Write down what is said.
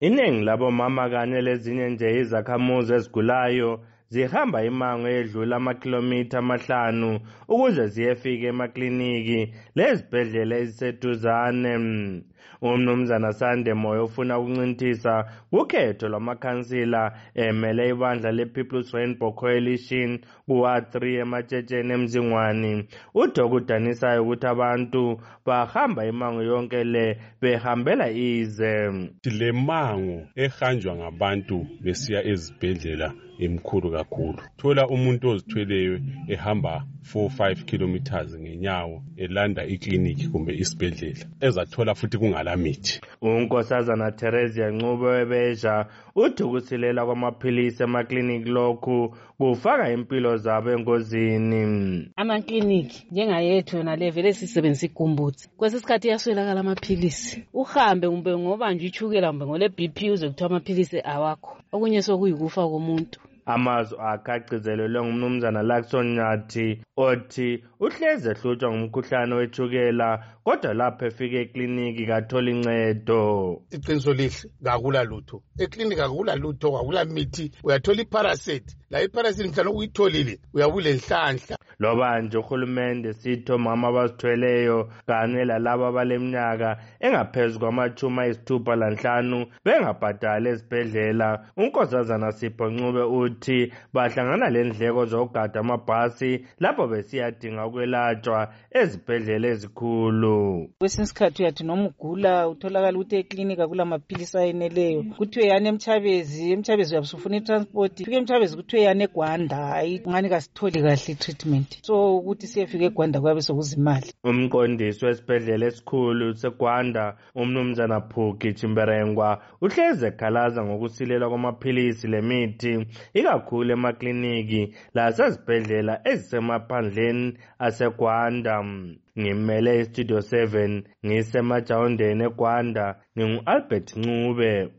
Iningi labomama kanye lezinye nje izakhamuzi ezigulayo zihamba imango edlula amakhilomitha 5 ukuze ziyefika emakliniki lezibhedlela eziseduzane. Umnumzana Sande Moyo ufuna ukuncintisa ukhetho lwamakhansila emele ibandla le-People's Rainbow Coalition kuWard 3 eMatshetsheni eMzingwane. Udokudanisayo ukuthi abantu bahamba imango yonke le behambela ize. Le mango ehanjwa ngabantu besiya ezibhedlela emkhulu kakhulu. Thola umuntu ozithweleyo ehamba 4-5 kilometers ngenyawo elanda ikliniki kumbe isibhedlela ezathola futhi kungalamithi. Unkosazana Teresia Ncube webeja uthi ukusilela kwamaphilisi emakliniki lokhu kufaka impilo zabo engozini. Amakliniki njengayethu yona levele sisebenzisa igumbutsi. Kwesisikhathi yaswelakala amaphilisi. Uhambe kumbe ngobanjwe ichukela kumbe ngole BP uze kuthiwa amaphilisi awakho. Okunye sokuyikufa komuntu. Amazwi akagcizelelwe ngumnumzana Lakson Nyathi othi uhleze ehlutshwa ngumkhuhlane wechukela kodwa lapho efika ekliniki kathola incedo. Iqiniso lihle kakula lutho. Ekliniki kakula lutho, kakula mithi. Uyathola iparasite. La iparasite mhlawumbe uyitholile uyabule nhlanhla. Loba nje uhulumende sitho mama abazithweleyo kanye lalabo abaleminyaka engaphezulu kwama-65 bengabhadali ezibhedlela. Unkosazana Sipho Ncube uthi bahlangana lendleko zogada amabhasi lapho besiyadinga ukwelatshwa ezibhedlela ezikhulu. Kwesinye isikhathi uyathi noma ugula utholakala ukuthi eklinika kulamaphilisi ayeneleyo. Kuthiwe yana eMchabezi uyabusufuna itransport. Fika eMchabezi kuthiwe yana eGwanda hayi ngani kasitholi kahle treatment. So ukuthi siyefika eGwanda kwabe sokuzimali. Umqondisi wesibhedlela esikhulu seGwanda umnumzana Phuki Chimberengwa uhleze ekhalaza ngokusilela kwamaphilisi lemithi ikakhulu emakliniki lasezibhedlela ezisemaphandleni aseGwanda. Ngimele iStudio 7 ngisemajawundeni eGwanda ngingu-Albert Ncube.